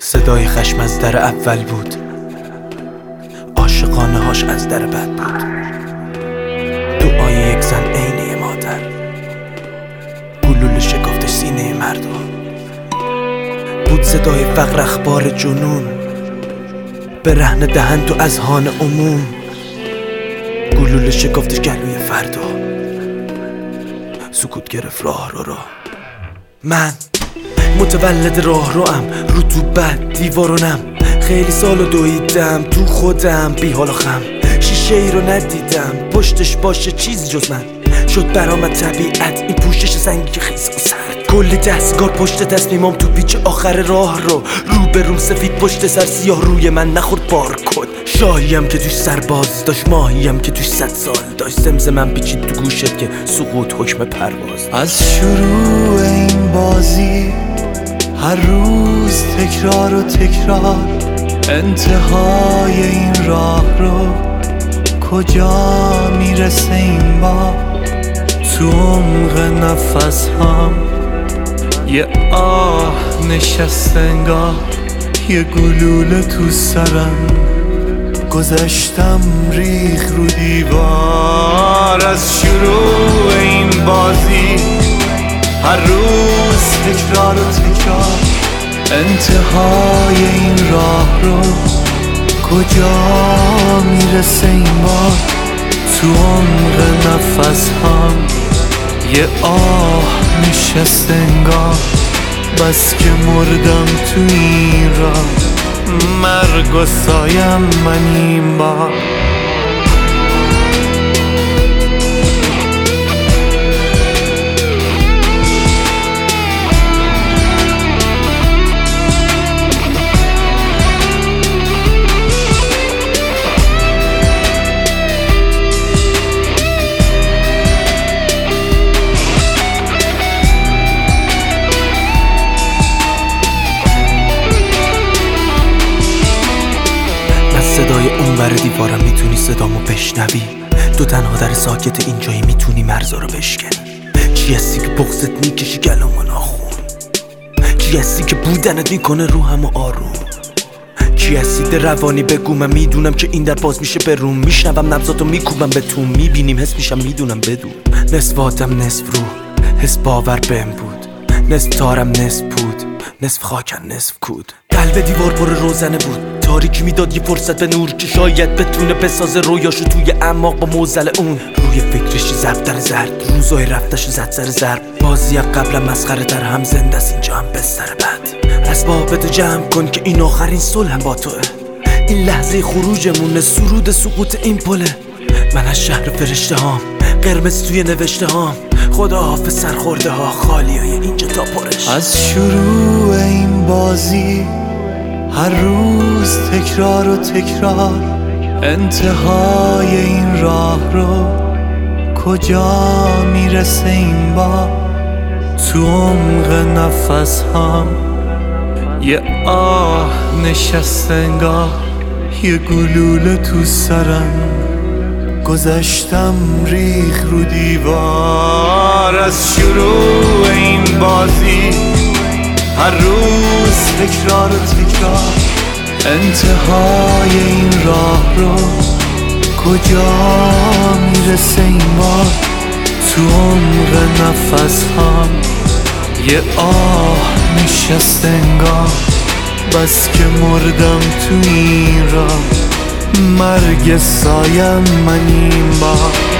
صدای خشم از در اول بود، عاشقانه هاش از در بد بود. دعای یک زن عین یه مادر، گلوله شکفتش سینه مردم بود. صدای فقر اخبار جنون، برهنه دهن تو اذهان عموم. گلوله شکفتش گلوی فردا، سکوت گرفت راه رو. من متولد راه روام، رطوبت دیوارونم. خیلی سالو دویدم تو خودم، بی حال و خم. شیشه ای رو ندیدم پشتش باشه چیزی جز من. شد برام طبیعت این پوشش سنگی که خیس و سرد. کلی دستگار پشت تصمیمام تو پیچ آخر راه رو به روم سفید پشت سر سیاه روی من نخورد بارکد. شاهیم که توش سرباز داشت، ماهیم که توش 100 سال داشت. زمزمم پیچید تو گوشت که سقوط حکم پرواز. از شروع این بازی هر روز تکرار و تکرار، انتهای این راه رو کجا میرسه این بار؟ تو عمق نفس هم یه آه نشسته انگار، یه گلوله تو سرم گذشتم ریخ رو دیوار. از شروع این بازی هر روز تکرار و تکرار، انتهای این راه رو کجا میرسه این بار؟ تو عمق نفس هم یه آه نشسته انگار، بس که مردم تو این راه، مرگ و سایم من این بار. صدای اونور دیوارم میتونی صدامو بشنوی، تو تنها در ساکت اینجایی میتونی مرزا رو بشکنی. چی هستی که بغضت میکشی گلومو ناخون؟ چی هستی که بودنت میکنه روحمو آروم؟ چی هستی ده روانی بگو، من میدونم که این در باز میشه به روم. میشنوم نبضاتو میکوبم به تو، میبینیم حس میشم میدونم بدون. نصف آدم نصف روح، حس باور بهم بود. نصف تارم نصف بود، نصف خاکن نصف کود. قلب دیوار پر روزنه بود، تاریکی میداد یه فرصت به نور که شاید بتونه بسازه رویاشو توی اعماق با موزل اون. روی فکرش زبدر زرد، روزای رفتش زد سر ضرب. بازی قبلم مسخره تر، هم زنده است اینجا هم بستر بد. اسبابتو جمع کن که این آخرین صلحم با توه. این لحظه خروجمونه، سرود سقوط این پله. من از شهر فرشته هام، قرمز توی نوشته هام. خدا حافظ سرخورده ها، خالی های اینجا تا پرش. از شروع این بازی هر روز تکرار و تکرار، انتهای این راه رو کجا میرسه این بار؟ تو عمق نفس هم یه آه نشسته انگار، یه گلوله تو سرم گذشتم ریخ رو دیوار. از شروع این بازی هر روز تکرار و تکرار، انتهای این راه رو کجا میرسه این بار؟ تو عمق نفس هم یه آه نشسته انگار، بس که مردم تو این راه، مرگ سایم من این بار.